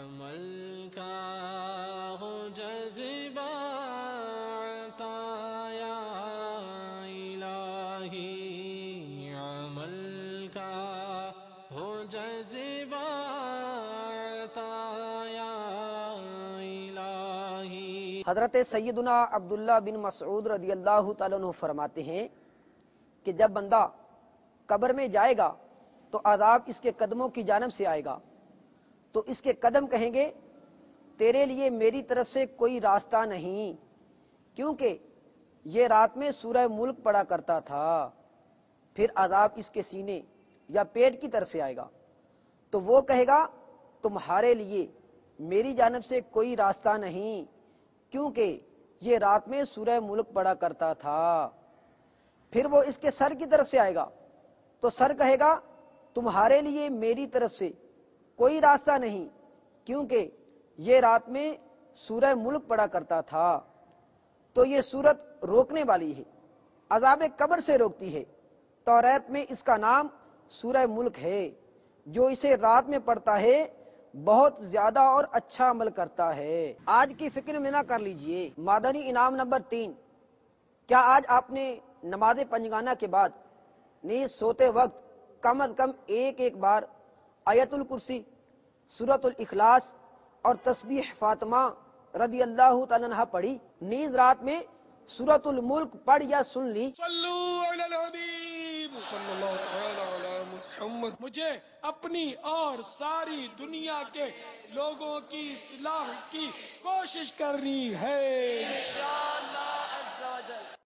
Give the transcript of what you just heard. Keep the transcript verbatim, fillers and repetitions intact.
عمل کا ہو جذبہ عطا یا الہی، عمل کا ہو جذبہ عطا یا الہی۔ حضرت سیدنا عبداللہ بن مسعود رضی اللہ تعالیٰ عنہ فرماتے ہیں کہ جب بندہ قبر میں جائے گا تو عذاب اس کے قدموں کی جانب سے آئے گا، تو اس کے قدم کہیں گے تیرے لیے میری طرف سے کوئی راستہ نہیں، کیونکہ یہ رات میں سورہ ملک پڑھا کرتا تھا۔ پھر عذاب اس کے سینے یا پیٹ کی طرف سے آئے گا، تو وہ کہے گا تمہارے لیے میری جانب سے کوئی راستہ نہیں، کیونکہ یہ رات میں سورہ ملک پڑھا کرتا تھا۔ پھر وہ اس کے سر کی طرف سے آئے گا، تو سر کہے گا تمہارے لیے میری طرف سے کوئی راستہ نہیں، کیونکہ یہ رات میں سورہ ملک پڑھا کرتا تھا۔ تو یہ سورت روکنے والی ہے، عذاب قبر سے روکتی ہے۔ توریت میں اس کا نام سورہ ملک ہے۔ جو اسے رات میں پڑھتا ہے بہت زیادہ اور اچھا عمل کرتا ہے۔ آج کی فکر میں نہ کر لیجئے۔ مادنی انعام نمبر تین، کیا آج آپ نے نماز پنجگانہ کے بعد نیز سوتے وقت کم از کم ایک ایک بار آیت الکرسی، سورۃ الاخلاص اور تسبیح فاطمہ رضی اللہ تعالیٰ عنہ پڑھی؟ نیز رات میں سورۃ الملک پڑھ یا سن لی؟ صلو علی الحبیب صلی اللہ تعالی علی محمد۔ مجھے اپنی اور ساری دنیا کے لوگوں کی اصلاح کی کوشش کرنی ہے انشاءاللہ۔